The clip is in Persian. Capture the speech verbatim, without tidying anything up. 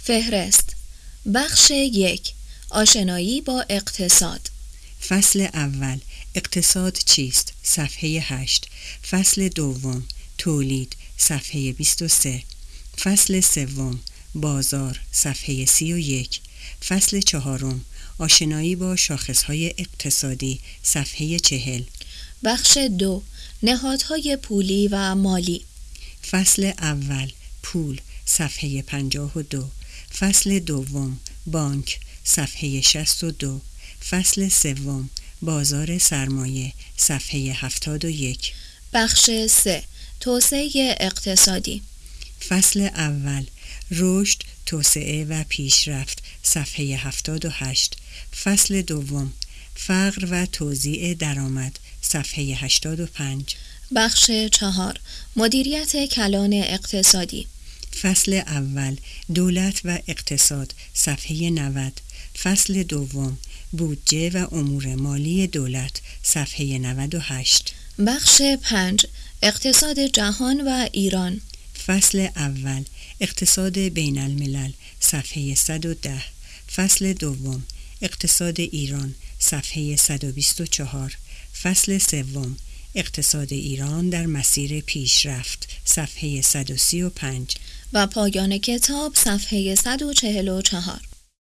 فهرست. بخش یک. آشنایی با اقتصاد. فصل اول. اقتصاد چیست؟ صفحه هشت. فصل دوم. تولید، صفحه بیست و سه. فصل سوم. بازار، صفحه سی و یک. فصل چهارم. آشنایی با شاخصهای اقتصادی، صفحه چهل. بخش دو. نهادهای پولی و مالی. فصل اول. پول، صفحه پنجاه و دو. فصل دوم. بانک، صفحه شصت و دو. فصل سوم. بازار سرمایه، صفحه هفتاد و یک. بخش سه. توسعه اقتصادی. فصل اول. رشد، توسعه و پیشرفت، صفحه هفتاد و هشت. فصل دوم. فقر و توزیع درآمد، صفحه هشتاد و پنج. بخش چهار. مدیریت کلان اقتصادی. فصل اول. دولت و اقتصاد، صفحه نود. فصل دوم. بودجه و امور مالی دولت، صفحه نود و هشت. بخش پنج. اقتصاد جهان و ایران. فصل اول. اقتصاد بین الملل، صفحه صد و ده. فصل دوم. اقتصاد ایران، صفحه صد و بیست و چهار. فصل سوم. اقتصاد ایران در مسیر پیشرفت، صفحه صد و سی و پنج. و پایان کتاب صفحه صد و چهل و چهار.